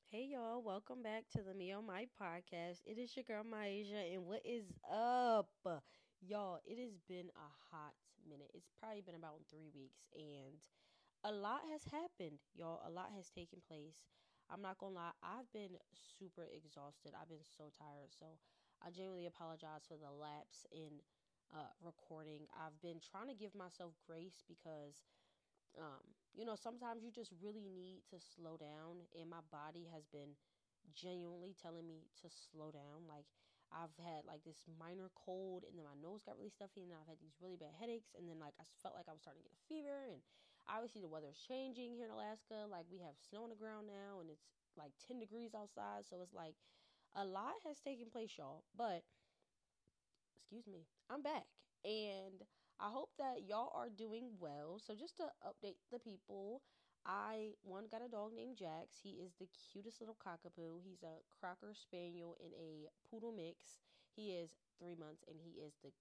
Hey y'all, welcome back to the Me on My podcast. It is your girl Maisha, and what is up? Y'all, it has been a hot minute. It's probably been about 3 weeks, and a lot has happened, y'all. A lot has taken place. I'm not gonna lie, I've been super exhausted. I've been so tired. So I genuinely apologize for the lapse in recording. I've been trying to give myself grace because sometimes you just really need to slow down, and my body has been genuinely telling me to slow down. Like, I've had like this minor cold, and then my nose got really stuffy, and then I've had these really bad headaches, and then like I felt like I was starting to get a fever, and obviously the weather's changing here in Alaska. Like, we have snow on the ground now, and it's like 10 degrees outside, so it's like a lot has taken place, y'all. But excuse me, I'm back. And I hope that y'all are doing well. So just to update the people, I got a dog named Jax. He is the cutest little cockapoo. He's a Cocker Spaniel and a Poodle mix. He is 3 months and he is the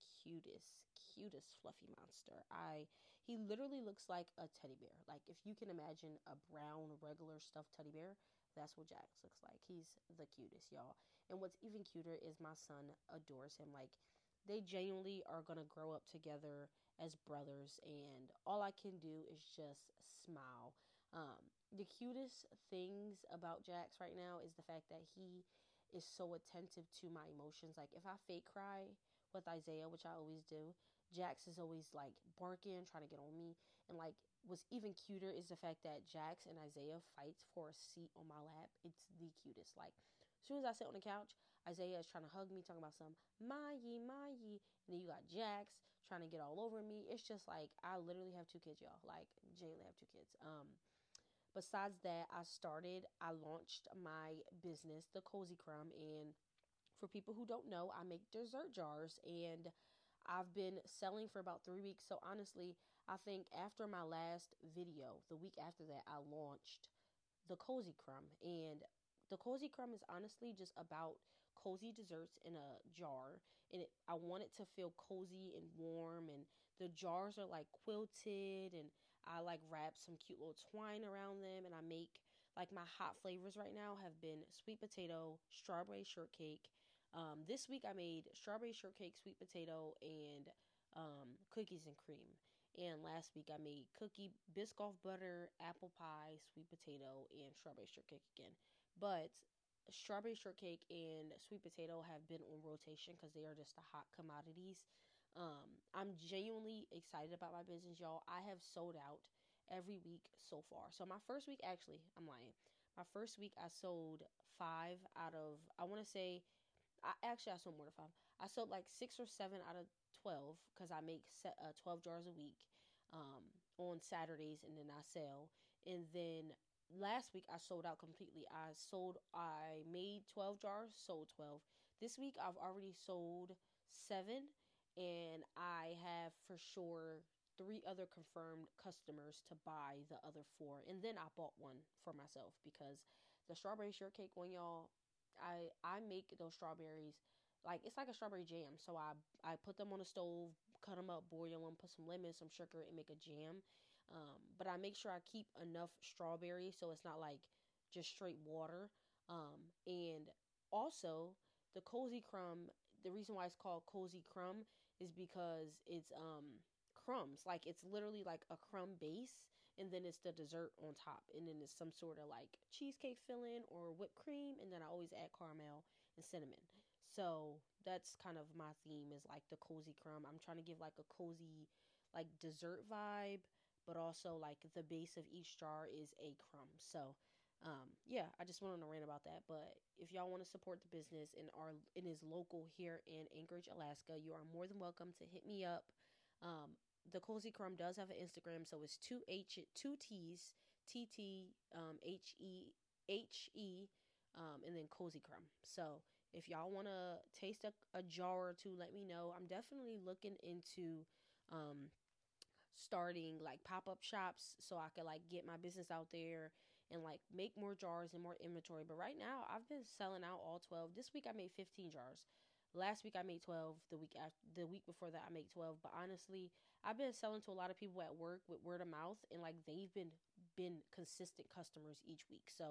cutest fluffy monster. He literally looks like a teddy bear. Like, if you can imagine a brown regular stuffed teddy bear, that's what Jax looks like. He's the cutest, y'all. And what's even cuter is my son adores him. Like, they genuinely are going to grow up together as brothers, and all I can do is just smile. The cutest things about Jax right now is the fact that he is so attentive to my emotions. Like, if I fake cry with Isaiah, which I always do, Jax is always like barking, trying to get on me. And like, what's even cuter is the fact that Jax and Isaiah fights for a seat on my lap. It's the cutest. Like, as soon as I sit on the couch, Isaiah is trying to hug me, talking about some Mayi, Mayi. And then you got Jax trying to get all over me. It's just like, I literally have two kids, y'all. Like, genuinely have two kids. Besides that, I launched my business, The Cozy Crumb. And for people who don't know, I make dessert jars. And I've been selling for about 3 weeks. So honestly, I think after my last video, the week after that, I launched the Cozy Crumb. And the Cozy Crumb is honestly just about cozy desserts in a jar. And I want it to feel cozy and warm. And the jars are like quilted. And I like wrap some cute little twine around them. And I make like my hot flavors right now have been sweet potato, strawberry shortcake. This week I made strawberry shortcake, sweet potato, and cookies and cream. And last week I made cookie, Biscoff butter, apple pie, sweet potato, and strawberry shortcake again. But strawberry shortcake and sweet potato have been on rotation because they are just the hot commodities. I'm genuinely excited about my business, y'all. I have sold out every week so far. So my first week, actually, I'm lying. My first week I sold five out of, I want to say, I sold more than five. I sold like 6 or 7 out of 12 because I make 12 jars a week on Saturdays, and then I sell. And then last week I sold out completely. I made 12 jars, sold 12. This week I've already sold 7, and I have for sure 3 other confirmed customers to buy the other 4. And then I bought one for myself because the strawberry shortcake one, y'all, I make those strawberries like it's like a strawberry jam. So I put them on the stove, cut them up, boil them, put some lemon, some sugar, and make a jam. But I make sure I keep enough strawberry so it's not like just straight water. And also the cozy crumb. The reason why it's called cozy crumb is because it's crumbs. Like, it's literally like a crumb base, and then it's the dessert on top, and then it's some sort of like cheesecake filling or whipped cream, and then I always add caramel and cinnamon. So that's kind of my theme, is like the cozy crumb. I'm trying to give like a cozy like dessert vibe, but also like the base of each jar is a crumb. So yeah, I just wanted to rant about that. But if y'all want to support the business and is local here in Anchorage, Alaska, you are more than welcome to hit me up. The Cozy Crumb does have an Instagram, so it's two T's, TTHEHE, and then Cozy Crumb. So if y'all want to taste a jar or two, let me know. I'm definitely looking into um, starting like pop-up shops so I could like get my business out there and like make more jars and more inventory. But right now I've been selling out all 12. This week I made 15 jars. Last week I made 12. The week before that I made 12. But honestly, I've been selling to a lot of people at work with word of mouth, and like they've been consistent customers each week. So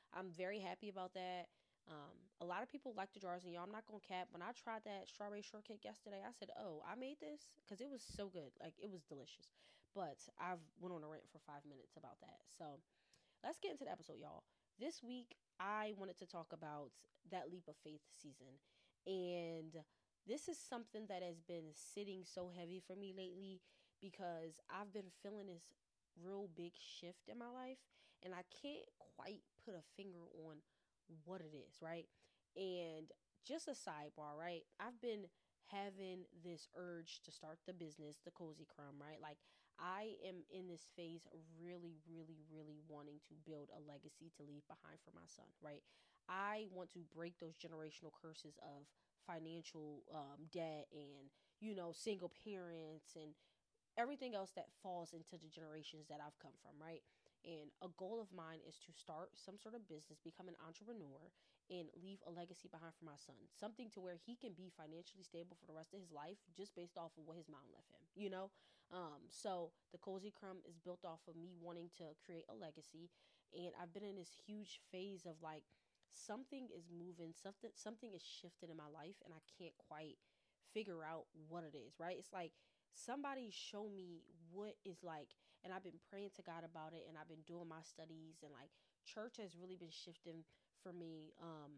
I'm very happy about that. A lot of people like the jars, and y'all, I'm not gonna cap. When I tried that strawberry shortcake yesterday, I said, "Oh, I made this," because it was so good. Like it was delicious. But I've went on a rant for 5 minutes about that. So let's get into the episode, y'all. This week, I wanted to talk about that leap of faith season, and this is something that has been sitting so heavy for me lately because I've been feeling this real big shift in my life, and I can't quite put a finger on what it is, right? And just a sidebar, right? I've been having this urge to start the business, the Cozy Crumb, right? Like I am in this phase of really, really, really wanting to build a legacy to leave behind for my son, right? I want to break those generational curses of financial debt and, single parents and everything else that falls into the generations that I've come from, right? And a goal of mine is to start some sort of business, become an entrepreneur, and leave a legacy behind for my son. Something to where he can be financially stable for the rest of his life just based off of what his mom left him. So the Cozy Crumb is built off of me wanting to create a legacy. And I've been in this huge phase of like something is moving, something is shifting in my life, and I can't quite figure out what it is, right? It's like somebody show me what is like, and I've been praying to God about it, and I've been doing my studies, and like church has really been shifting for me.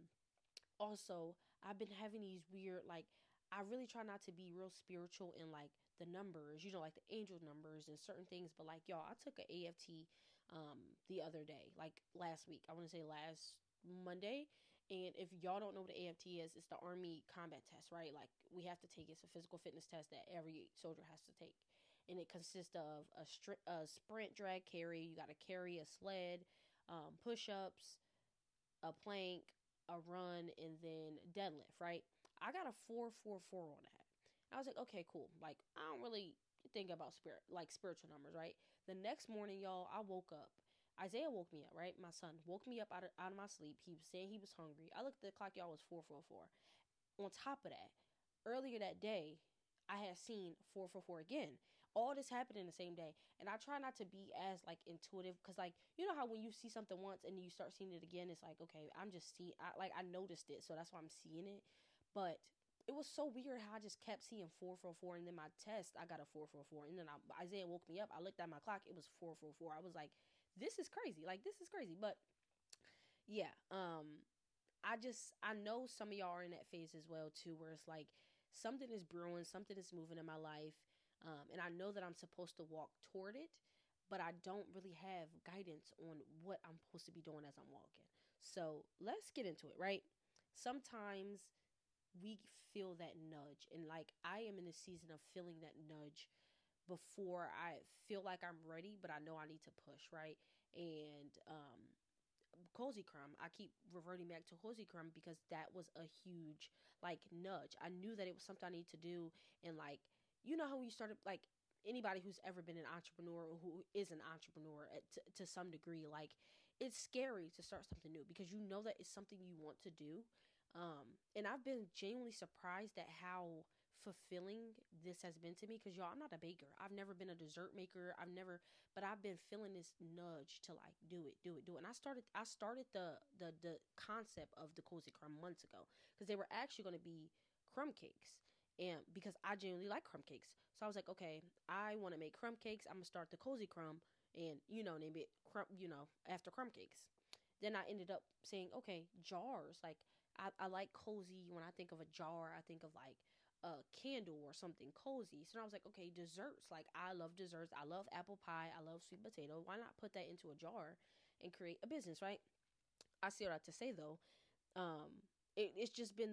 Also, I've been having these weird, like, I really try not to be real spiritual in like the numbers, like the angel numbers and certain things, but like y'all, I took a AFT the other day, like last week. I want to say last Monday. And if y'all don't know what the AFT is, it's the Army combat test, right? Like we have to take it. It's a physical fitness test that every soldier has to take. And it consists of a sprint, drag, carry. You got to carry a sled, push ups, a plank, a run, and then deadlift, right? I got a 444 on that. I was like, okay, cool. Like, I don't really think about spiritual numbers, right? The next morning, y'all, I woke up. Isaiah woke me up, right? My son woke me up out of my sleep. He was saying he was hungry. I looked at the clock, y'all, it was 444. On top of that, earlier that day, I had seen 444 again. All this happened in the same day. And I try not to be as like intuitive because like you know how when you see something once and you start seeing it again, it's like, okay, I'm just seeing I noticed it, so that's why I'm seeing it. But it was so weird how I just kept seeing 444, and then my test I got a 444, and then Isaiah woke me up. I looked at my clock, it was 444. I was like, this is crazy. Like this is crazy. But yeah, I know some of y'all are in that phase as well too, where it's like something is brewing, something is moving in my life, and I know that I'm supposed to walk toward it, but I don't really have guidance on what I'm supposed to be doing as I'm walking. So let's get into it, right? Sometimes we feel that nudge, and like I am in the season of feeling that nudge before I feel like I'm ready, but I know I need to push, right? And Cozy Crumb. I keep reverting back to Cozy Crumb because that was a huge like nudge. I knew that it was something I need to do, and like how you started like anybody who's ever been an entrepreneur or who is an entrepreneur to some degree, like it's scary to start something new because you know that it's something you want to do. And I've been genuinely surprised at how fulfilling this has been to me because y'all, I'm not a baker. I've never been a dessert maker. But I've been feeling this nudge to like do it, do it, do it. And I started the concept of the Cozy Crumb months ago because they were actually going to be crumb cakes. And because I genuinely like crumb cakes. So I was like, okay, I want to make crumb cakes. I'm going to start the Cozy Crumb and, name it crumb, after crumb cakes. Then I ended up saying, okay, jars. Like, I like cozy. When I think of a jar, I think of like a candle or something cozy. So I was like, okay, desserts. Like, I love desserts. I love apple pie. I love sweet potato. Why not put that into a jar and create a business, right? I see what I have to say though. It's just been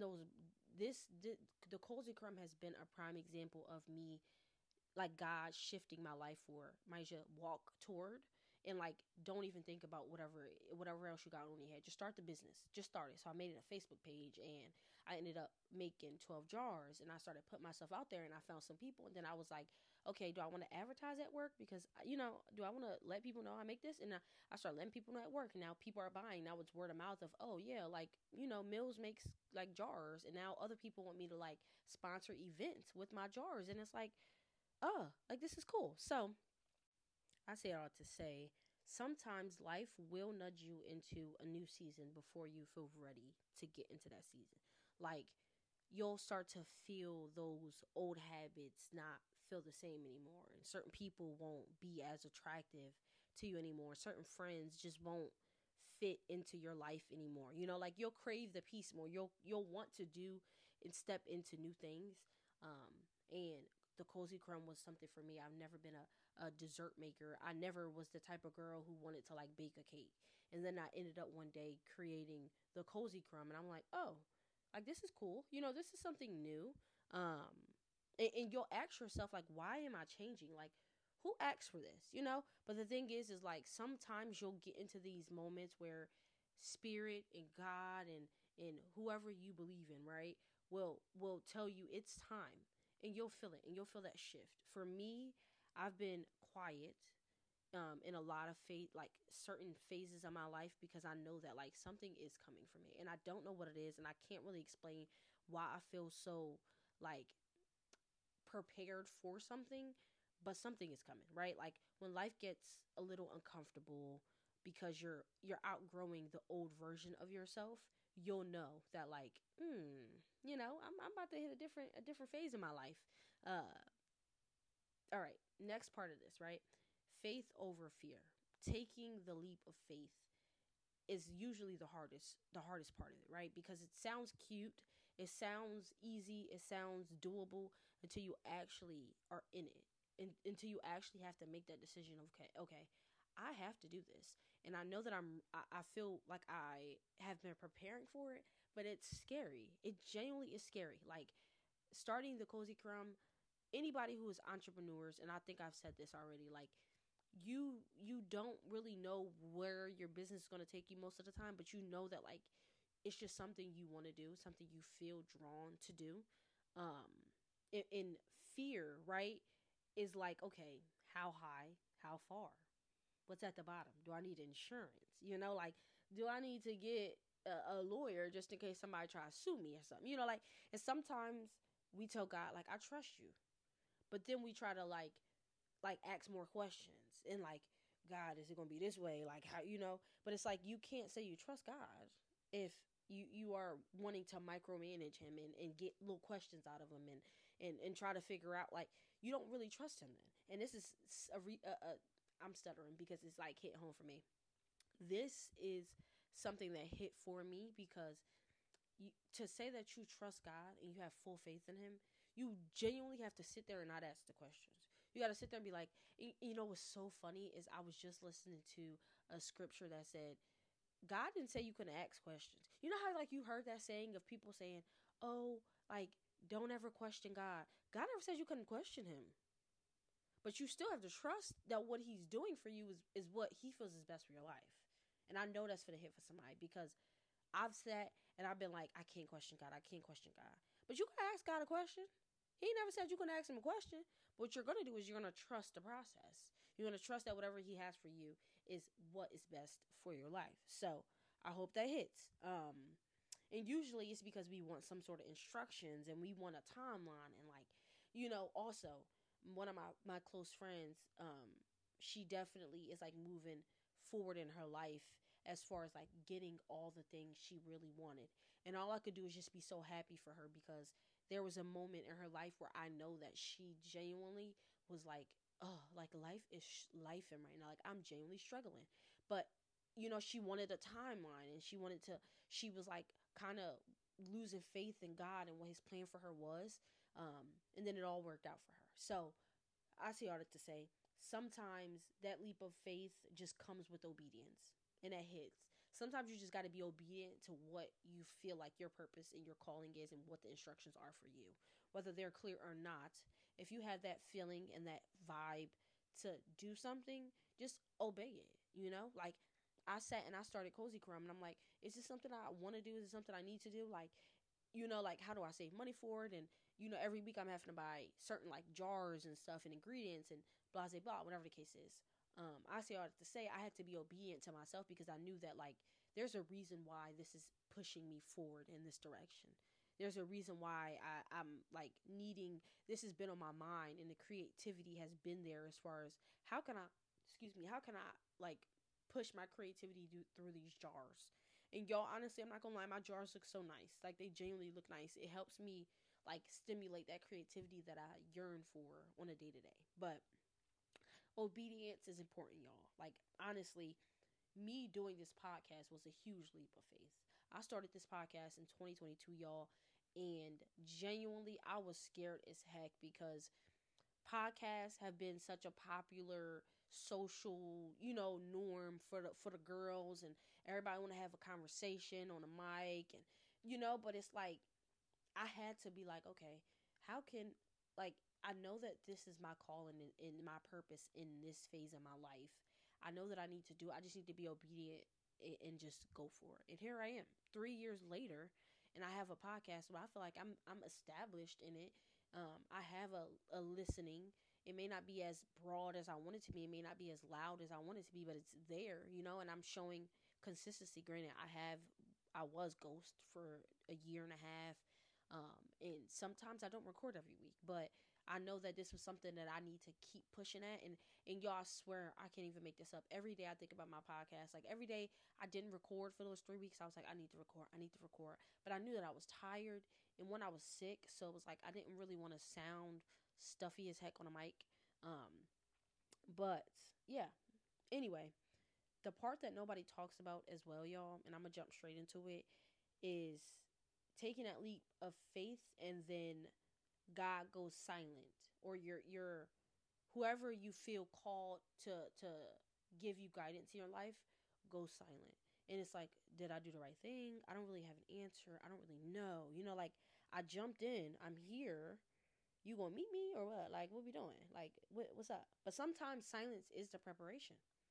the Cozy Crumb has been a prime example of me like God shifting my life for Maisha walk toward and like don't even think about whatever else you got on your head. Just start the business. Just start it. So I made it a Facebook page and I ended up making 12 jars and I started putting myself out there and I found some people and then I was like, okay, do I want to advertise at work? Because do I want to let people know I make this? And I started letting people know at work and now people are buying. Now it's word of mouth of, oh yeah, like, Mills makes like jars and now other people want me to like sponsor events with my jars and it's like, oh, like this is cool. So I say it all to say sometimes life will nudge you into a new season before you feel ready to get into that season. Like, you'll start to feel those old habits not feel the same anymore, and certain people won't be as attractive to you anymore. Certain friends just won't fit into your life anymore. Like, you'll crave the peace more. You'll want to do and step into new things. And the cozy crumb was something for me. I've never been a dessert maker. I never was the type of girl who wanted to like bake a cake. And then I ended up one day creating the cozy crumb, and I'm like, oh, like, this is cool. This is something new. And you'll ask yourself, like, why am I changing? Like, who asked for this? But the thing is like, sometimes you'll get into these moments where spirit and God and whoever you believe in, right, will tell you it's time, and you'll feel it, and you'll feel that shift. For me, I've been quiet in a lot of like certain phases of my life, because I know that like something is coming for me, and I don't know what it is, and I can't really explain why I feel so like prepared for something, but something is coming, right? Like, when life gets a little uncomfortable because you're outgrowing the old version of yourself, you'll know that like, I'm about to hit a different phase in my life. Uh, all right, next part of this, right? Faith over fear. Taking the leap of faith is usually the hardest part of it, right? Because it sounds cute, it sounds easy, it sounds doable until you actually are in it. Until you actually have to make that decision of, okay, I have to do this. And I know that I feel like I have been preparing for it, but it's scary. It genuinely is scary. Like, starting the Cozy Crumb, anybody who is entrepreneurs, and I think I've said this already, like, you don't really know where your business is going to take you most of the time, but you know that like it's just something you want to do, something you feel drawn to do. um in fear, right, is like, okay, how high, how far, what's at the bottom, do I need insurance, like, do I need to get a lawyer just in case somebody tries to sue me or something, like. And sometimes we tell God, like, I trust you, but then we try to like ask more questions, and like, God, is it gonna be this way, like, how, but it's like, you can't say you trust God if you are wanting to micromanage him and get little questions out of him, and try to figure out, like, you don't really trust him then. And this is I'm stuttering because it's like hit home for me. This is something that hit for me because to say that you trust God and you have full faith in him, you genuinely have to sit there and not ask the questions. You got to sit there and be like, what's so funny is I was just listening to a scripture that said, God didn't say you couldn't ask questions. You know how like you heard that saying of people saying, oh, like, don't ever question God. God never says you couldn't question him. But you still have to trust that what he's doing for you is what he feels is best for your life. And I know that's going to hit for somebody because I've sat and I've been like, I can't question God. I can't question God. But you can ask God a question. He never said you can ask him a question. But what you're going to do is you're going to trust the process. You're going to trust that whatever he has for you is what is best for your life. So I hope that hits. And usually it's because we want some sort of instructions and we want a timeline. And like, also one of my close friends, she definitely is like moving forward in her life as far as like getting all the things she really wanted. And all I could do is just be so happy for her because there was a moment in her life where I know that she genuinely was like, oh, like life is life in right now. Like, I'm genuinely struggling. But, she wanted a timeline and she was like kind of losing faith in God and what his plan for her was. And then it all worked out for her. So I say all that to say, sometimes that leap of faith just comes with obedience, and that hits. Sometimes you just got to be obedient to what you feel like your purpose and your calling is and what the instructions are for you, whether they're clear or not. If you have that feeling and that vibe to do something, just obey it. Like, I sat and I started Cozy Crumb, and I'm like, is this something I want to do? Is it something I need to do? Like, like, how do I save money for it? And, every week I'm having to buy certain like jars and stuff and ingredients and blah, blah, blah, whatever the case is. I say all that to say I had to be obedient to myself because I knew that like there's a reason why this is pushing me forward in this direction. There's a reason why I'm like needing, this has been on my mind, and the creativity has been there as far as how can I like push my creativity through these jars. And y'all, honestly, I'm not gonna lie, my jars look so nice. Like they genuinely look nice. It helps me like stimulate that creativity that I yearn for on a day to day. But obedience is important, y'all. Like honestly, me doing this podcast was a huge leap of faith. I started this podcast in 2022, y'all, and genuinely I was scared as heck because podcasts have been such a popular social, norm for the girls, and everybody want to have a conversation on a mic, and but it's like I had to be like, okay, how can, like, I know that this is my calling and my purpose in this phase of my life. I know that I need to do. I just need to be obedient and just go for it. And here I am, 3 years later, and I have a podcast where I feel like I'm established in it. I have a listening. It may not be as broad as I want it to be. It may not be as loud as I want it to be, but it's there, and I'm showing consistency. Granted, I was ghost for a year and a half, and sometimes I don't record every week, but I know that this was something that I need to keep pushing at. And y'all, I swear, I can't even make this up. Every day I think about my podcast. Like every day I didn't record for those 3 weeks. I was like, I need to record. I need to record. But I knew that I was tired. And when I was sick, so it was like I didn't really want to sound stuffy as heck on a mic. But yeah. Anyway, the part that nobody talks about as well, y'all, and I'm gonna jump straight into it, is taking that leap of faith and then God goes silent, or your whoever you feel called to give you guidance in your life goes silent. And it's like, did I do the right thing? I don't really have an answer. I don't really know. Like I jumped in. I'm here. You gonna meet me or what? Like what we doing? Like what's up? But sometimes silence is the preparation.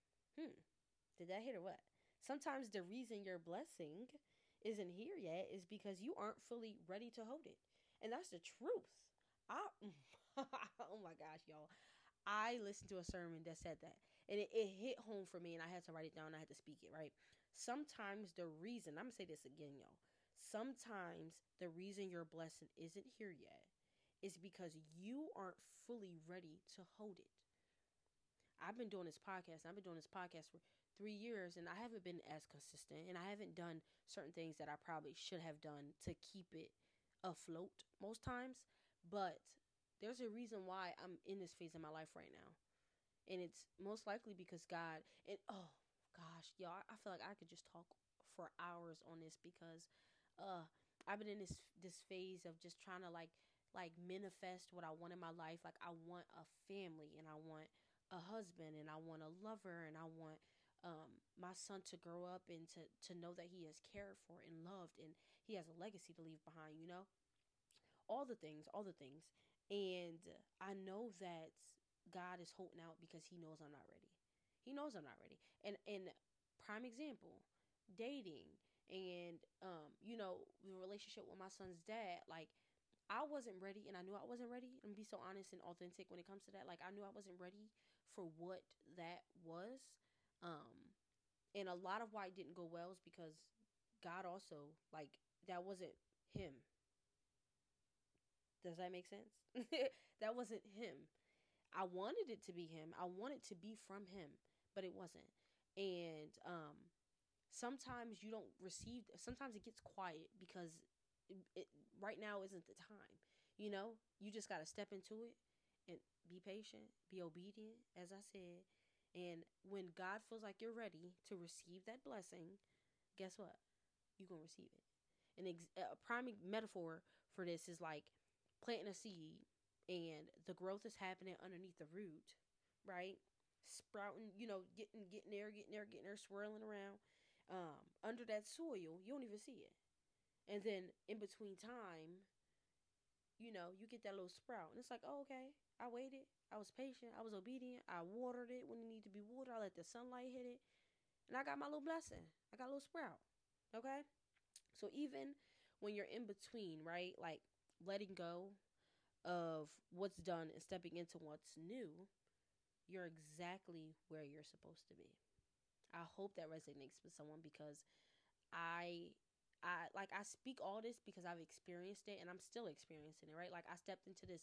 Did that hit or what? Sometimes the reason your blessing isn't here yet is because you aren't fully ready to hold it. And that's the truth. I oh my gosh, y'all. I listened to a sermon that said that. And it hit home for me, and I had to write it down. I had to speak it, right? Sometimes the reason, I'm going to say this again, y'all. Sometimes the reason your blessing isn't here yet is because you aren't fully ready to hold it. I've been doing this podcast. I've been doing this podcast for 3 years, and I haven't been as consistent, and I haven't done certain things that I probably should have done to keep it afloat most times. But there's a reason why I'm in this phase of my life right now, and it's most likely because God. And oh gosh, y'all, I feel like I could just talk for hours on this because I've been in this phase of just trying to like manifest what I want in my life. Like I want a family, and I want a husband, and I want a lover, and I want my son to grow up and to know that he is cared for and loved, and he has a legacy to leave behind. All the things. And I know that God is holding out because he knows I'm not ready. He knows I'm not ready. And prime example, dating and the relationship with my son's dad, like I wasn't ready, and I knew I wasn't ready. I'm gonna be so honest and authentic when it comes to that. Like I knew I wasn't ready for what that was. Um and a lot of why it didn't go well is because God also, like, that wasn't him. Does that make sense? That wasn't him. I wanted it to be him. I wanted to be from him, but it wasn't. And sometimes you don't receive. Sometimes it gets quiet because right now isn't the time. You just got to step into it and be patient, be obedient, as I said. And when God feels like you're ready to receive that blessing, guess what? You're going to receive it. A prime metaphor for this is like planting a seed, and the growth is happening underneath the root, right? Sprouting, getting there, swirling around. Under that soil, you don't even see it. And then in between time, you get that little sprout. And it's like, oh, okay, I waited. I was patient. I was obedient. I watered it when it needed to be watered. I let the sunlight hit it. And I got my little blessing. I got a little sprout. Okay? So even when you're in between, right? Like letting go of what's done and stepping into what's new, you're exactly where you're supposed to be. I hope that resonates with someone because I I speak all this because I've experienced it, and I'm still experiencing it, right? Like I stepped into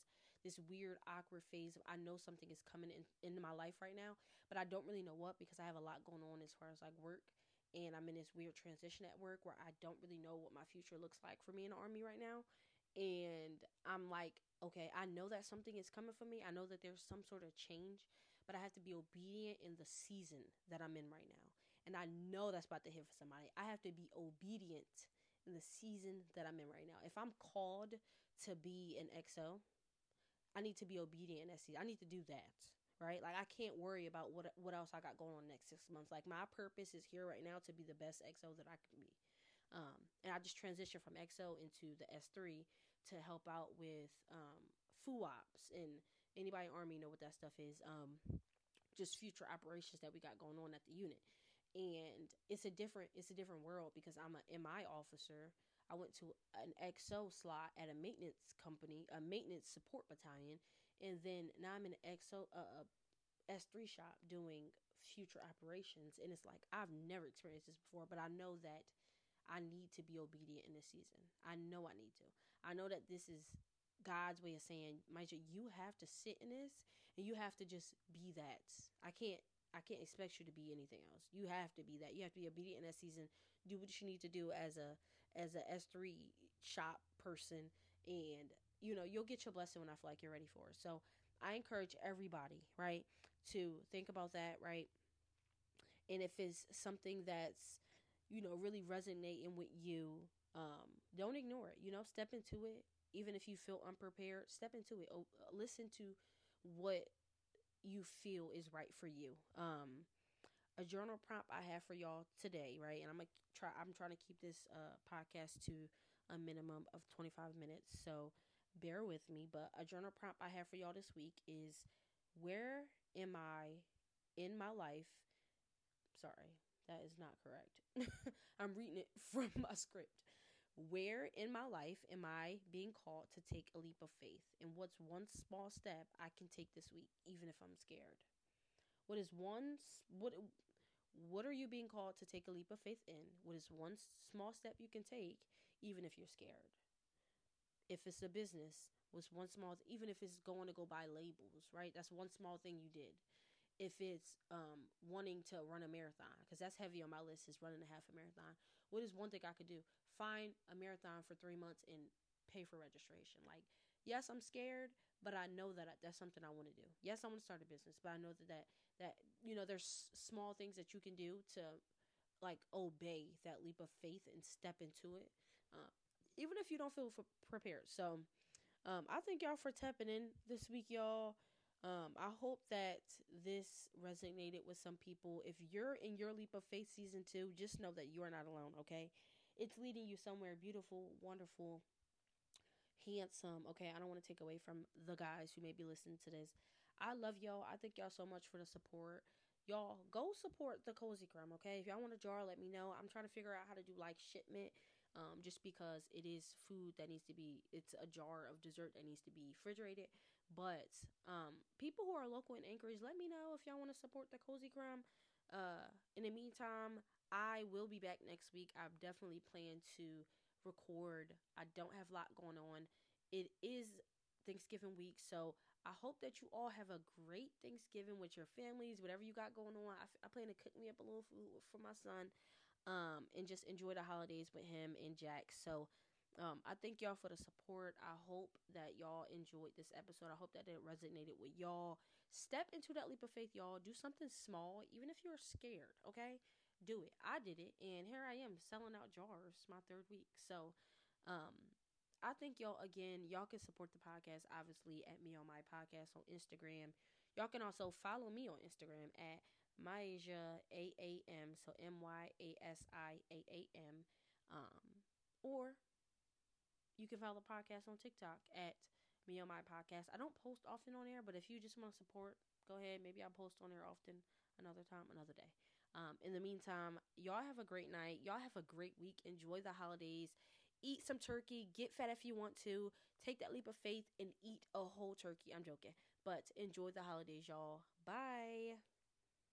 this weird awkward phase of I know something is coming into my life right now, but I don't really know what because I have a lot going on as far as like work, and I'm in this weird transition at work where I don't really know what my future looks like for me in the army right now. And I'm like, okay, I know that something is coming for me. I know that there's some sort of change, but I have to be obedient in the season that I'm in right now. And I know that's about to hit for somebody. I have to be obedient in the season that I'm in right now. If I'm called to be an XO, I need to be obedient in that season. I need to do that, right? Like I can't worry about what else I got going on next 6 months. Like my purpose is here right now to be the best XO that I can be. And I just transitioned from XO into the S3 to help out with FUOPs, and anybody in Army know what that stuff is. Just future operations that we got going on at the unit, and it's a different world because I'm a MI officer. I went to an XO slot at a maintenance company, a maintenance support battalion, and then now I'm in an XO S3 shop doing future operations, and it's like I've never experienced this before, but I know that I need to be obedient in this season. I know I need to. I know that this is God's way of saying, Maisha, you have to sit in this and you have to just be that. I can't expect you to be anything else. You have to be that. You have to be obedient in that season. Do what you need to do as a S3 shop person, and you'll get your blessing when I feel like you're ready for it. So I encourage everybody, right, to think about that, right? And if it's something that's really resonating with you, don't ignore it. Step into it. Even if you feel unprepared, step into it. Listen to what you feel is right for you. A journal prompt I have for y'all today, right? And I'm trying to keep this podcast to a minimum of 25 minutes, so bear with me. But a journal prompt I have for y'all this week is, where am I in my life? Sorry, that is not correct. I'm reading it from my script. Where in my life am I being called to take a leap of faith? And what's one small step I can take this week, even if I'm scared? What is one what are you being called to take a leap of faith in? What is one small step you can take, even if you're scared? If it's a business, what's one small, even if it's going to go buy labels, right? That's one small thing you did. If it's wanting to run a marathon, because that's heavy on my list, is running a half a marathon. What is one thing I could do? Find a marathon for 3 months and pay for registration. Like, yes, I'm scared, but I know that that's something I want to do. Yes, I want to start a business, but I know that there's small things that you can do to like obey that leap of faith and step into it, uh, even if you don't feel prepared. So I thank y'all for tapping in this week, y'all. I hope that this resonated with some people. If you're in your leap of faith season 2, just know that you are not alone, okay? It's leading you somewhere beautiful, wonderful, handsome, okay? I don't want to take away from the guys who may be listening to this. I love y'all. I thank y'all so much for the support. Y'all, go support the Cozy Crumb, okay? If y'all want a jar, let me know. I'm trying to figure out how to do like shipment, just because it is food that needs to be, it's a jar of dessert that needs to be refrigerated. But people who are local in Anchorage, let me know if y'all want to support the Cozy Crumb. In the meantime, I will be back next week. I definitely plan to record. I don't have a lot going on. It is Thanksgiving week, so I hope that you all have a great Thanksgiving with your families, whatever you got going on. I plan to cook me up a little food for my son, and just enjoy the holidays with him and Jack. So, I thank y'all for the support. I hope that y'all enjoyed this episode. I hope that it resonated with y'all. Step into that leap of faith, y'all. Do something small, even if you're scared, okay? Do it. I did it, and here I am selling out jars my 3rd week. So, um, I thank y'all again. Y'all can support the podcast, obviously, at Me On My Podcast on Instagram. Y'all can also follow me on Instagram at Myasia AAM, so MYASIAAM. Or you can follow the podcast on TikTok at Me On My Podcast. I don't post often on there, but if you just want to support, go ahead. Maybe I'll post on there often another time, another day. In the meantime, y'all have a great night. Y'all have a great week. Enjoy the holidays. Eat some turkey. Get fat if you want to. Take that leap of faith and eat a whole turkey. I'm joking. But enjoy the holidays, y'all. Bye.